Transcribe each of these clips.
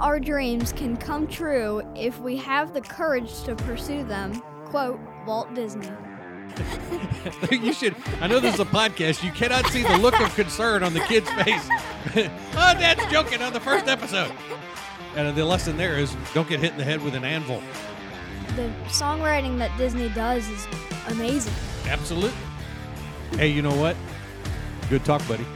our dreams can come true if we have the courage to pursue them. Quote, Walt Disney. You should. I know this is a podcast. You cannot see the look of concern on the kid's face. Oh, Dad's joking on the first episode. And the lesson there is don't get hit in the head with an anvil. The songwriting that Disney does is amazing. Absolutely. Hey, you know what? Good talk, buddy.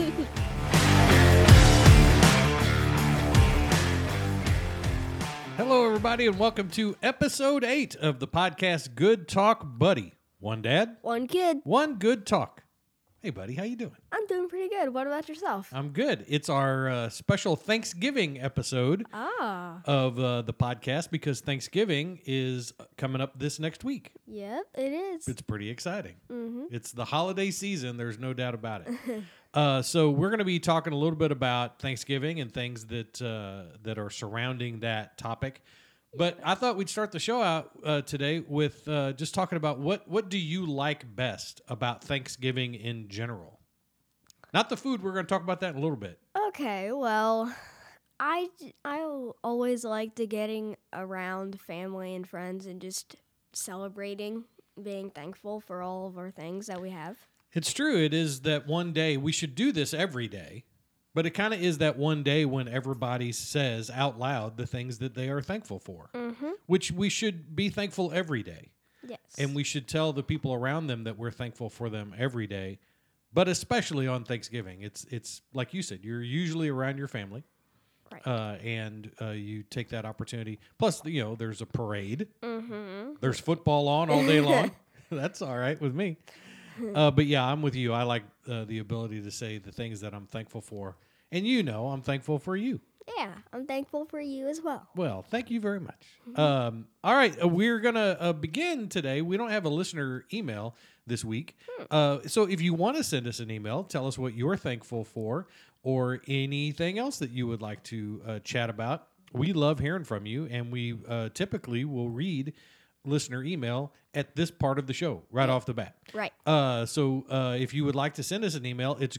Hello, everybody, and welcome to episode 8 of the podcast Good Talk, Buddy. One dad, One kid. one good talk. Hey, buddy, how you doing? I'm doing pretty good. What about yourself? I'm good. It's our special Thanksgiving episode of the podcast because Thanksgiving is coming up this next week. Yep, it is. It's pretty exciting. Mm-hmm. It's the holiday season. There's no doubt about it. So we're going to be talking a little bit about Thanksgiving and things that are surrounding that topic. But I thought we'd start the show out today with just talking about what do you like best about Thanksgiving in general? Not the food. We're going to talk about that in a little bit. Okay, well, I always like to getting around family and friends and just celebrating, being thankful for all of our things that we have. It's true. It is that one day. We should do this every day. But it kind of is that one day when everybody says out loud the things that they are thankful for, which we should be thankful every day. Yes. And we should tell the people around them that we're thankful for them every day, but especially on Thanksgiving. It's like you said, you're usually around your family, Right. and you take that opportunity. Plus, there's a parade. Mm-hmm. There's football on all day long. That's all right with me. But yeah, I'm with you. I like the ability to say the things that I'm thankful for. And I'm thankful for you. Yeah, I'm thankful for you as well. Well, thank you very much. All right, we're going to begin today. We don't have a listener email this week. So if you want to send us an email, tell us what you're thankful for or anything else that you would like to chat about. We love hearing from you, and we typically will read listener email at this part of the show right off the bat. Right. So if you would like to send us an email, it's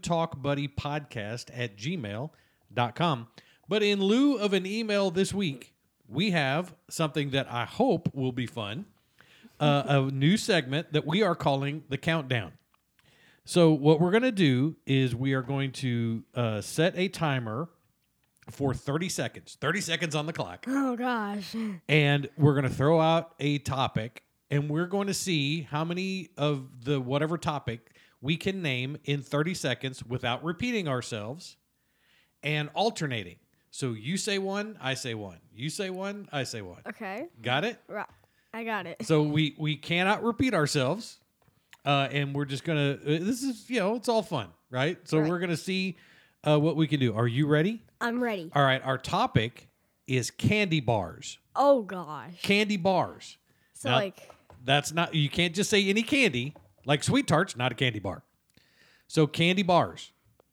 goodtalkbuddypodcast@gmail.com. But in lieu of an email this week, we have something that I hope will be fun, a new segment that we are calling The Countdown. So what we're going to do is we are going to set a timer for 30 seconds. 30 seconds on the clock. Oh, gosh. And we're going to throw out a topic, and we're going to see how many of the whatever topic we can name in 30 seconds without repeating ourselves and alternating. So you say one, I say one. You say one, I say one. Okay. Got it? Right. I got it. So we cannot repeat ourselves, and we're just going to, this is, it's all fun, right? So Right. we're going to see what we can do. Are you ready? I'm ready. All right, our topic is candy bars. Oh, gosh. Candy bars. So, Now, that's not, you can't just say any candy. Like Sweet Tarts, not a candy bar. So candy bars.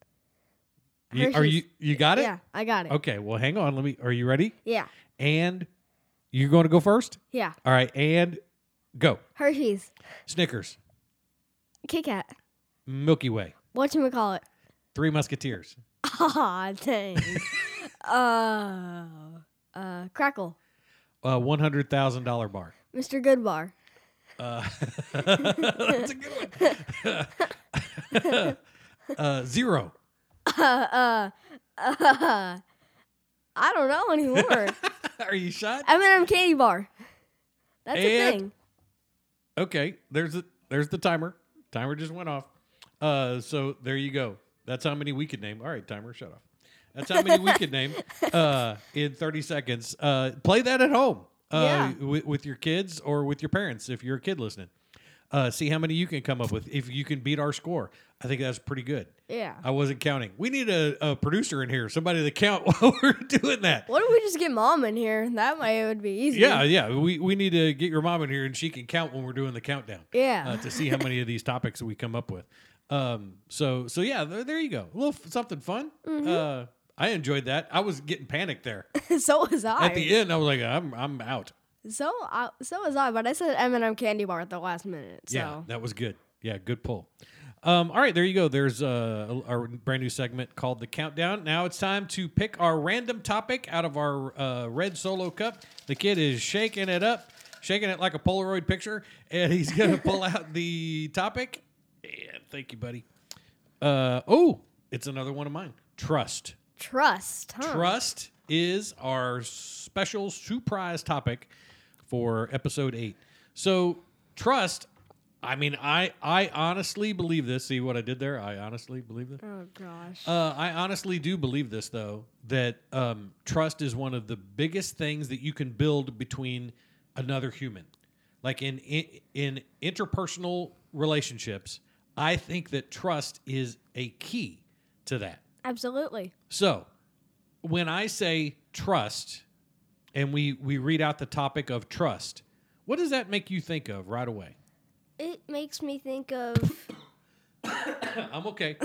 You got it? Yeah, I got it. Okay, well, hang on. Are you ready? Yeah. And you're going to go first? Yeah. All right, and go. Hershey's. Snickers. Kit Kat. Milky Way. Whatchamacallit? Three Musketeers. Aw, dang. Crackle. $100,000 bar. Mr. Goodbar. That's a good one. Zero. I don't know anymore. Are you shot? M&M candy bar. That's a And- thing. Okay, there's the timer. Timer just went off. So there you go. That's how many we could name. All right, timer, shut off. That's how many we could name in 30 seconds. Play that at home with your kids or with your parents if you're a kid listening. See how many you can come up with. If you can beat our score, I think that's pretty good. Yeah. I wasn't counting. We need a producer in here, somebody to count while we're doing that. What if we just get Mom in here? That would be easy. Yeah. We need to get your mom in here and she can count when we're doing the countdown. Yeah. To see how many of these topics we come up with. So yeah, there you go. A little something fun. Mm-hmm. I enjoyed that. I was getting panicked there. So was I. At the end, I was like, I'm out. So was I, but I said M&M candy bar at the last minute. So. Yeah, that was good. Yeah, good pull. All right, there you go. There's our brand new segment called The Countdown. Now it's time to pick our random topic out of our red Solo cup. The kid is shaking it up, shaking it like a Polaroid picture, and he's going to pull out the topic. Yeah, thank you, buddy. It's another one of mine. Trust. Trust, huh? Trust is our special surprise topic for episode 8. So, trust, I mean, I honestly believe this. See what I did there? I honestly believe this. Oh, gosh. I honestly do believe this, though, that trust is one of the biggest things that you can build between another human. Like in interpersonal relationships, I think that trust is a key to that. Absolutely. So, when I say trust, and we read out the topic of trust, what does that make you think of right away? It makes me think of... I'm okay.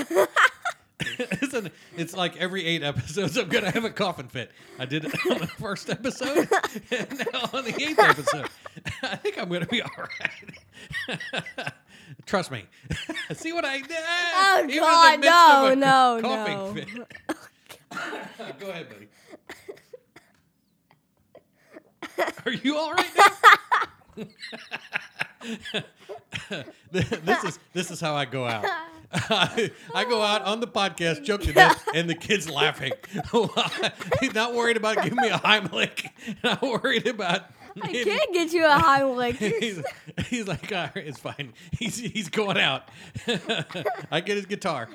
It's like every 8 episodes, I'm going to have a coughing fit. I did it on the first episode, and now on the 8th episode. I think I'm going to be all right. Trust me. See what I did? Oh, Even God, in the midst of a no. coughing fit. Go ahead, buddy. Are you all right now? This is how I go out. I go out on the podcast, joke to death, and the kid's laughing. He's not worried about giving me a Heimlich. Not worried about. I can't get you a Heimlich. He's like, all right, it's fine. He's going out. I get his guitar.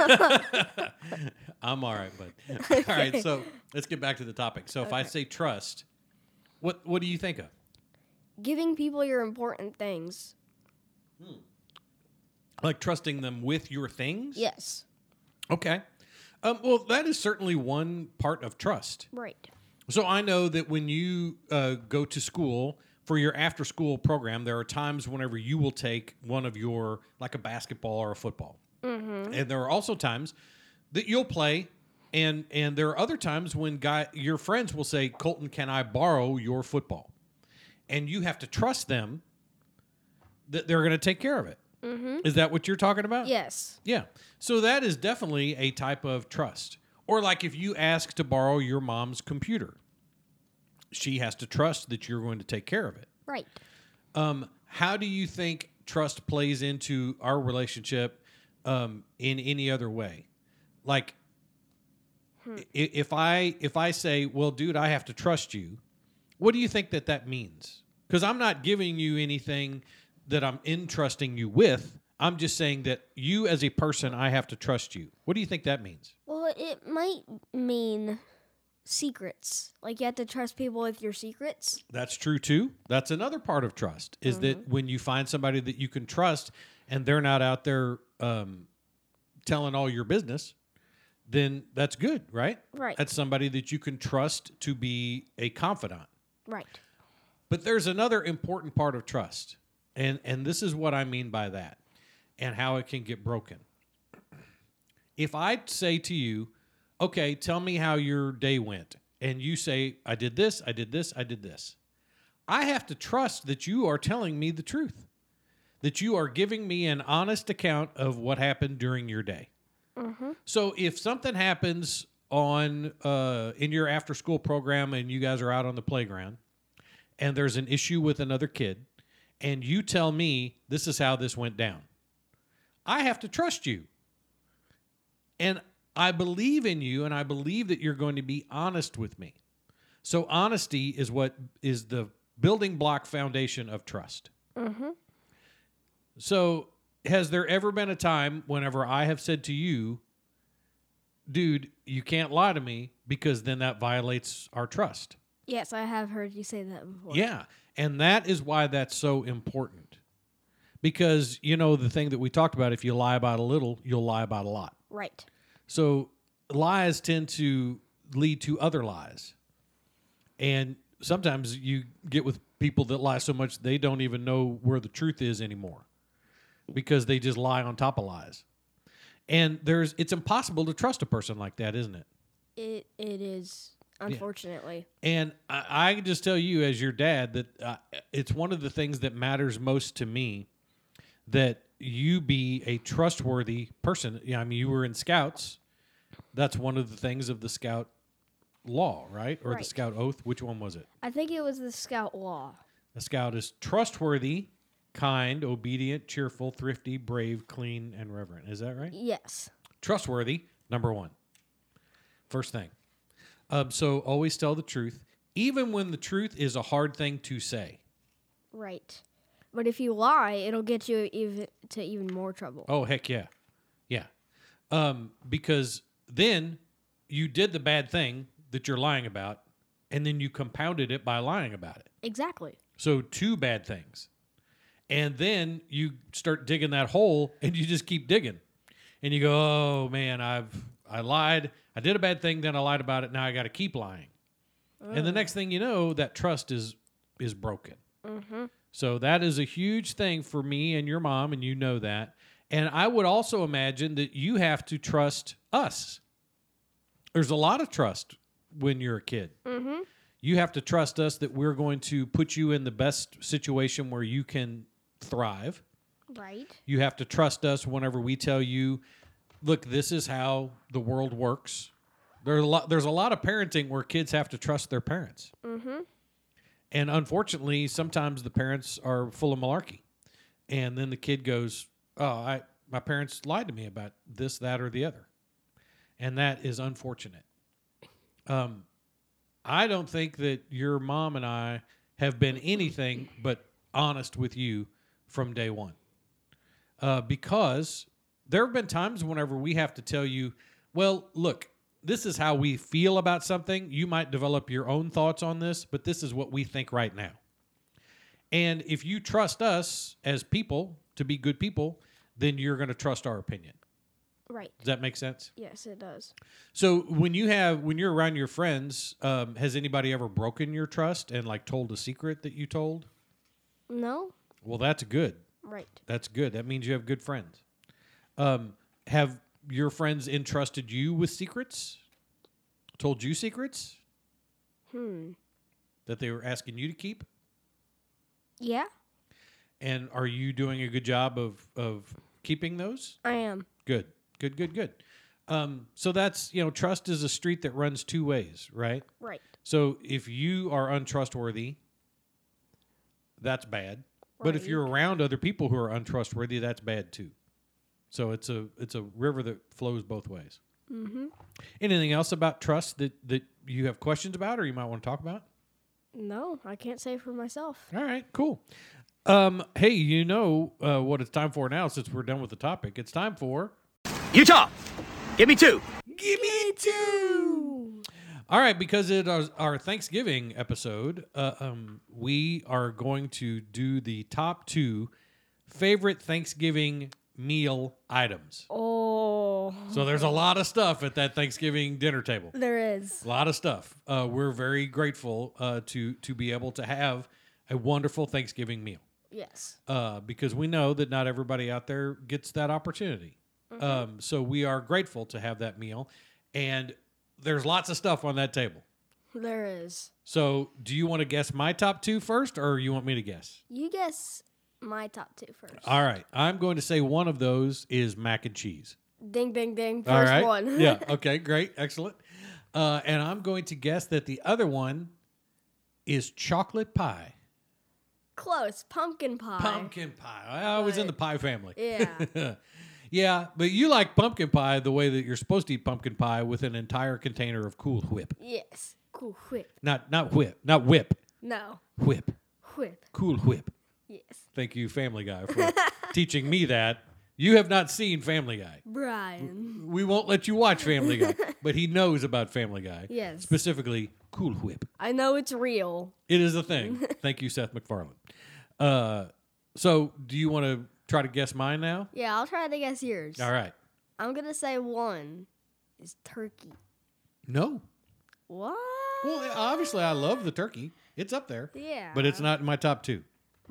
I'm all right, bud. All right, so let's get back to the topic. So if I say trust, what do you think of? Giving people your important things. Like trusting them with your things? Yes. Okay. Well, that is certainly one part of trust. Right. So I know that when you go to school for your after-school program, there are times whenever you will take one of your, like a basketball or a football. Mm-hmm. And there are also times that you'll play, and there are other times when your friends will say, Colton, can I borrow your football? And you have to trust them that they're going to take care of it. Mm-hmm. Is that what you're talking about? Yes. Yeah. So that is definitely a type of trust. Or like if you ask to borrow your mom's computer, she has to trust that you're going to take care of it. Right. How do you think trust plays into our relationship in any other way? Like, if I say, well, dude, I have to trust you, what do you think that means? Because I'm not giving you anything that I'm entrusting you with. I'm just saying that you as a person, I have to trust you. What do you think that means? Well, it might mean secrets. Like you have to trust people with your secrets. That's true too. That's another part of trust is that when you find somebody that you can trust and they're not out there telling all your business, then that's good, right? Right. That's somebody that you can trust to be a confidant. Right. But there's another important part of trust. And this is what I mean by that and how it can get broken. If I say to you, okay, tell me how your day went, and you say, I did this, I did this, I did this, I have to trust that you are telling me the truth, that you are giving me an honest account of what happened during your day. Mm-hmm. So if something happens in your after-school program and you guys are out on the playground and there's an issue with another kid, and you tell me this is how this went down, I have to trust you. And I believe in you, and I believe that you're going to be honest with me. So honesty is what is the building block foundation of trust. Mm-hmm. So has there ever been a time whenever I have said to you, dude, you can't lie to me, because then that violates our trust? Yes, I have heard you say that before. Yeah, and that is why that's so important. Because, you know, the thing that we talked about, if you lie about a little, you'll lie about a lot. Right. So lies tend to lead to other lies. And sometimes you get with people that lie so much they don't even know where the truth is anymore, because they just lie on top of lies. And it's impossible to trust a person like that, isn't it? It is, unfortunately. Yeah. And I can just tell you as your dad that it's one of the things that matters most to me, that you be a trustworthy person. Yeah, I mean, you were in Scouts. That's one of the things of the Scout law, right? Or the Right. Scout oath. Which one was it? I think it was the Scout law. A Scout is trustworthy, kind, obedient, cheerful, thrifty, brave, clean, and reverent. Is that right? Yes. Trustworthy, number one. First thing. So always tell the truth, even when the truth is a hard thing to say. Right. But if you lie, it'll get you even more trouble. Oh, heck yeah. Yeah. Because then you did the bad thing that you're lying about, and then you compounded it by lying about it. Exactly. So 2 bad things. And then you start digging that hole, and you just keep digging. And you go, oh, man, I lied. I did a bad thing, then I lied about it. Now I got to keep lying. And the next thing you know, that trust is broken. Mm-hmm. So that is a huge thing for me and your mom, and you know that. And I would also imagine that you have to trust us. There's a lot of trust when you're a kid. Mm-hmm. You have to trust us that we're going to put you in the best situation where you can thrive. Right. You have to trust us whenever we tell you, look, this is how the world works. There's a lot of parenting where kids have to trust their parents. Mm-hmm. And unfortunately, sometimes the parents are full of malarkey. And then the kid goes, oh, my parents lied to me about this, that, or the other. And that is unfortunate. I don't think that your mom and I have been anything but honest with you from day one. Because there have been times whenever we have to tell you, well, look, this is how we feel about something. You might develop your own thoughts on this, but this is what we think right now. And if you trust us as people to be good people, then you're going to trust our opinion. Right. Does that make sense? Yes, it does. So when you're around your friends, has anybody ever broken your trust and like told a secret that you told? No. Well, that's good. Right. That's good. That means you have good friends. Have your friends entrusted you with secrets? Told you secrets that they were asking you to keep? Yeah, And are you doing a good job of keeping those? I am. Good. So that's, trust is a street that runs 2 ways, right? Right. So if you are untrustworthy, that's bad. But if Right. you're around other people who are untrustworthy, that's bad too. So it's a river that flows both ways. Mm-hmm. Anything else about trust that you have questions about or you might want to talk about? No, I can't say for myself. All right, cool. Hey, what it's time for now since we're done with the topic. It's time for Utah, give me 2. Give Me Two. All right, because it is our Thanksgiving episode, we are going to do the top 2 favorite Thanksgiving meal items. Oh, So there's a lot of stuff at that Thanksgiving dinner table. there is. A lot of stuff. We're very grateful to be able to have a wonderful Thanksgiving meal Yes. because we know that not everybody out there gets that opportunity. So we are grateful to have that meal, and there's lots of stuff on that table. There is. So do you want to guess my top 2 first, or you want me to guess? You guess my top 2 first. All right. I'm going to say one of those is mac and cheese. Ding, ding, ding. All First right. one. Yeah. Okay. Great. Excellent. And I'm going to guess that the other one is chocolate pie. Close. Pumpkin pie. Pumpkin pie. I was in the pie family. Yeah. Yeah, but you like pumpkin pie the way that you're supposed to eat pumpkin pie with an entire container of Cool Whip. Yes. Cool whip. Not whip. Not whip. No. Whip. Whip. Cool Whip. Yes. Thank you, Family Guy, for teaching me that. You have not seen Family Guy. Brian. We won't let you watch Family Guy, but he knows about Family Guy. Yes. Specifically, Cool Whip. I know it's real. It is a thing. Thank you, Seth MacFarlane. So, do you want to try to guess mine now? Yeah, I'll try to guess yours. All right. I'm going to say one is turkey. No. What? Well, obviously, I love the turkey. It's up there. Yeah. But it's not in my top 2.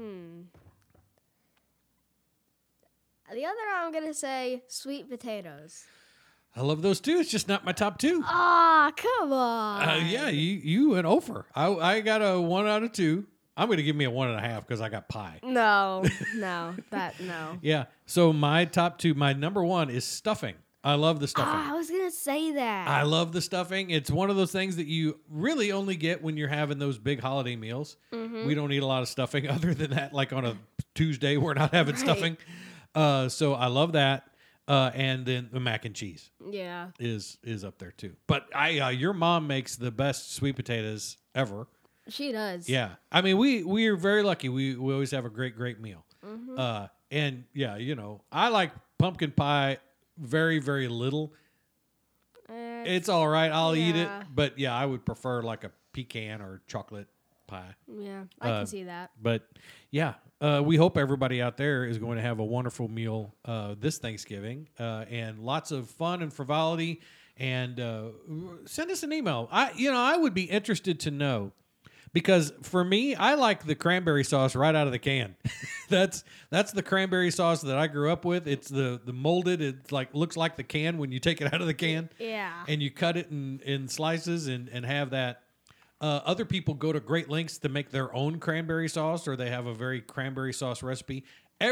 The other I'm going to say sweet potatoes. I love those too. It's just not my top 2. Ah, come on. Yeah, you went over. I got a 1 out of 2. I'm going to give me a 1.5 because I got pie. No. Yeah. So my top two, my number one is stuffing. I love the stuffing. I was gonna say that. I love the stuffing. It's one of those things that you really only get when you're having those big holiday meals. We don't eat a lot of stuffing other than that. Like on a Tuesday, we're not having Right. stuffing. So I love that. And then the mac and cheese Yeah. is up there too. But your mom makes the best sweet potatoes ever. She does. Yeah. I mean, we are very lucky. We always have a great meal. And yeah, I like pumpkin pie very, very little. It's all right. I'll eat it. yeah. But yeah, I would prefer like a pecan or chocolate pie. Yeah, I can see that. But yeah, we hope everybody out there is going to have a wonderful meal this Thanksgiving and lots of fun and frivolity. And send us an email. I would be interested to know, because for me, I like the cranberry sauce right out of the can. That's the cranberry sauce that I grew up with. It's the molded. It's like looks like the can when you take it out of the can. Yeah. And you cut it in slices and have that. Other people go to great lengths to make their own cranberry sauce, or they have a very cranberry sauce recipe.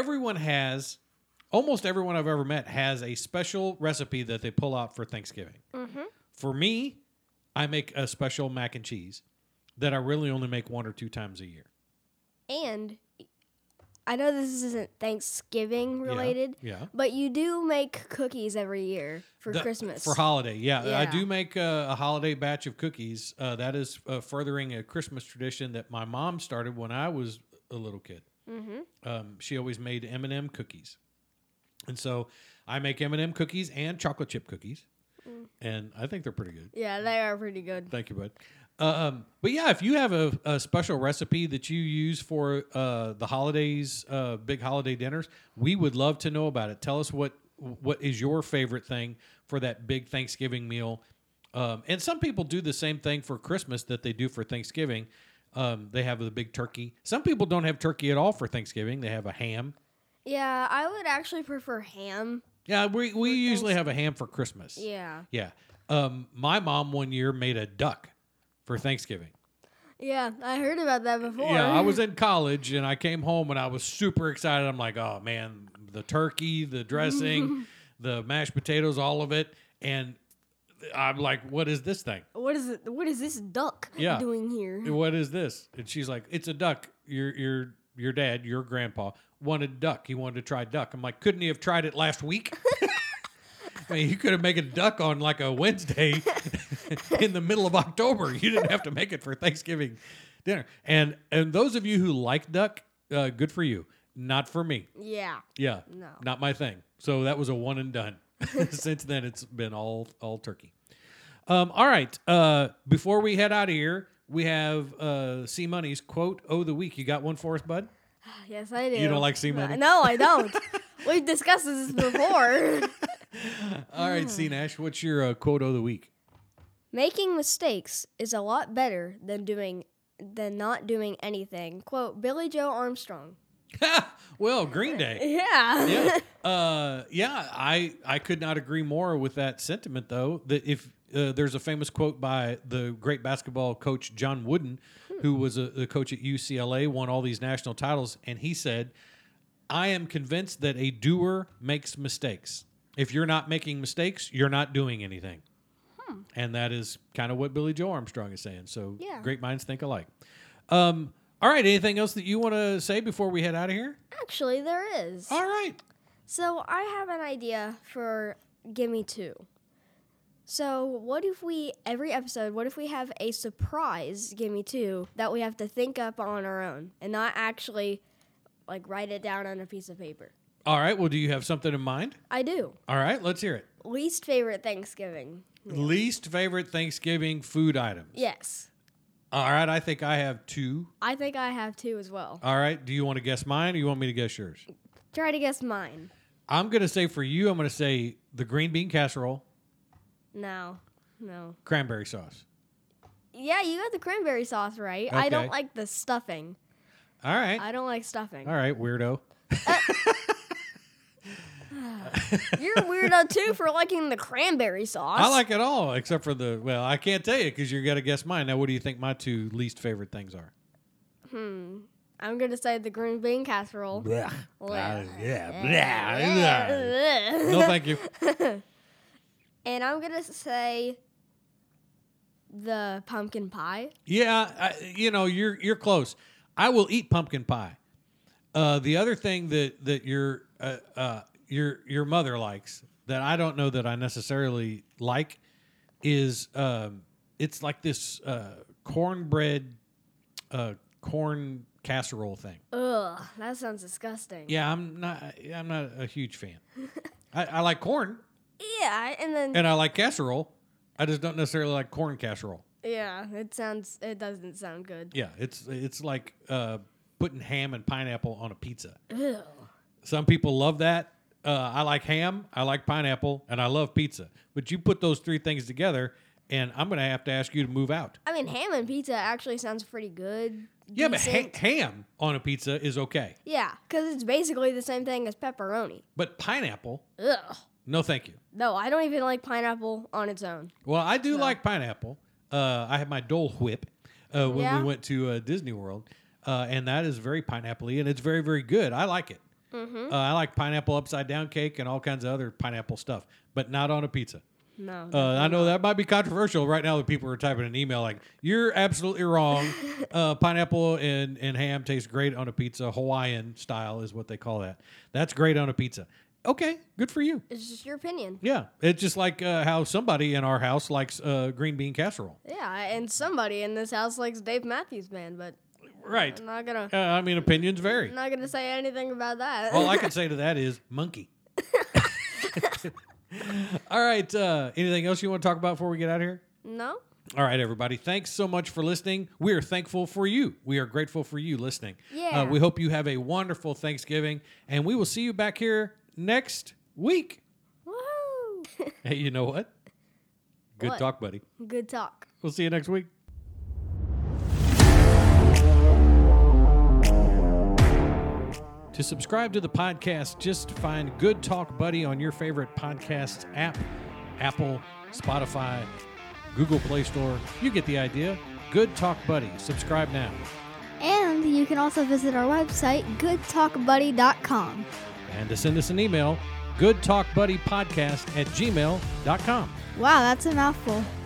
Almost everyone I've ever met has a special recipe that they pull out for Thanksgiving. For me, I make a special mac and cheese that I really only make 1 or 2 times a year. And I know this isn't Thanksgiving related, yeah. but you do make cookies every year for Christmas. For holiday, yeah. I Yeah. do make a holiday batch of cookies. That is furthering a Christmas tradition that my mom started when I was a little kid. She always made M&M cookies. And so I make M&M cookies and chocolate chip cookies. And I think they're pretty good. Yeah, they are pretty good. Thank you, bud. But yeah, if you have a special recipe that you use for the holidays, big holiday dinners, we would love to know about it. Tell us what is your favorite thing for that big Thanksgiving meal. And some people do the same thing for Christmas that they do for Thanksgiving. They have the big turkey. Some people don't have turkey at all for Thanksgiving. They have a ham. Yeah, I would actually prefer ham. Yeah, we usually have a ham for Christmas. Yeah. Yeah. My mom one year made a duck for Thanksgiving. Yeah, I heard about that before. Yeah, I was in college and I came home and I was super excited. I'm like, oh man, the turkey, the dressing, the mashed potatoes, all of it. And I'm like, what is this thing? What is it? What is this duck Yeah. doing here? What is this? And she's like, it's a duck. Your dad, your grandpa wanted duck. He wanted to try duck. I'm like, couldn't he have tried it last week? I mean, you could have made a duck on like a Wednesday in the middle of October. You didn't have to make it for Thanksgiving dinner. And those of you who like duck, good for you. Not for me. Yeah. Yeah. No. Not my thing. So that was a one and done. Since then, it's been all turkey. All right. Before we head out of here, we have C Money's quote of the week. You got one for us, bud? Yes, I do. You don't like C Money? No, I don't. We've discussed this before. All right, C Nash, what's your quote of the week? Making mistakes is a lot better than not doing anything. Quote, Billy Joe Armstrong. Well, Green Day. Yeah. Yeah. I could not agree more with that sentiment, though. That if there's a famous quote by the great basketball coach John Wooden, who was the coach at UCLA, won all these national titles, and he said, I am convinced that a doer makes mistakes. If you're not making mistakes, you're not doing anything. And that is kind of what Billy Joe Armstrong is saying. So Yeah. great minds think alike. All right. Anything else that you want to say before we head out of here? Actually, there is. All right. So I have an idea for Gimme Two. So what if every episode, what if we have a surprise Gimme Two that we have to think up on our own and not actually like write it down on a piece of paper? All right. Well, do you have something in mind? I do. All right. Let's hear it. Least favorite Thanksgiving. Least favorite Thanksgiving food items. Yes. All right. I think I have 2. I think I have 2 as well. All right. Do you want to guess mine or you want me to guess yours? Try to guess mine. I'm going to say for you, I'm going to say the green bean casserole, No. cranberry sauce. Yeah, you got the cranberry sauce right. I Okay. don't like the stuffing. All right. I don't like stuffing. All right, weirdo. You're a weirdo too for liking the cranberry sauce. I like it all except for I can't tell you because you got to guess mine. Now, what do you think my 2 least favorite things are? I'm going to say the green bean casserole. Blech. Blech. Blech. No, thank you. And I'm going to say the pumpkin pie. Yeah, you're close. I will eat pumpkin pie. The other thing that your mother likes that I don't know that I necessarily like is it's like this cornbread corn casserole thing. Ugh, that sounds disgusting. Yeah, I'm not a huge fan. I like corn Yeah, and and I like casserole. I just don't necessarily like corn casserole. yeah, it doesn't sound good. Yeah, it's like putting ham and pineapple on a pizza. Ew. Some people love that. I like ham, I like pineapple, and I love pizza. But you put those three things together, and I'm going to have to ask you to move out. I mean, ham and pizza actually sounds pretty good. Yeah, but Decent. ham on a pizza is okay. Yeah, because it's basically the same thing as pepperoni. But pineapple, Ugh. no thank you. No, I don't even like pineapple on its own. Well, I do like pineapple. I have my Dole Whip when Yeah? we went to Disney World, and that is very pineapple-y, and it's very, very good. I like it. Mm-hmm. I like pineapple upside-down cake and all kinds of other pineapple stuff, but not on a pizza. No. I know that might be controversial right now that people are typing an email like, you're absolutely wrong. Pineapple and ham taste great on a pizza. Hawaiian style is what they call that. That's great on a pizza. Okay, good for you. It's just your opinion. Yeah, it's just like how somebody in our house likes green bean casserole. Yeah, and somebody in this house likes Dave Matthews Band, but Right. I'm not gonna. I mean, opinions vary. I'm not gonna say anything about that. All I can say to that is monkey. All right. Anything else you want to talk about before we get out of here? No. All right, everybody. Thanks so much for listening. We are thankful for you. We are grateful for you listening. Yeah. We hope you have a wonderful Thanksgiving, and we will see you back here next week. Woo! Hey, you know what? Good What? talk, buddy. Good talk. We'll see you next week. To subscribe to the podcast, just find Good Talk Buddy on your favorite podcast app, Apple, Spotify, Google Play Store. You get the idea. Good Talk Buddy. Subscribe now. And you can also visit our website, goodtalkbuddy.com. And to send us an email, goodtalkbuddypodcast@gmail.com. Wow, that's a mouthful.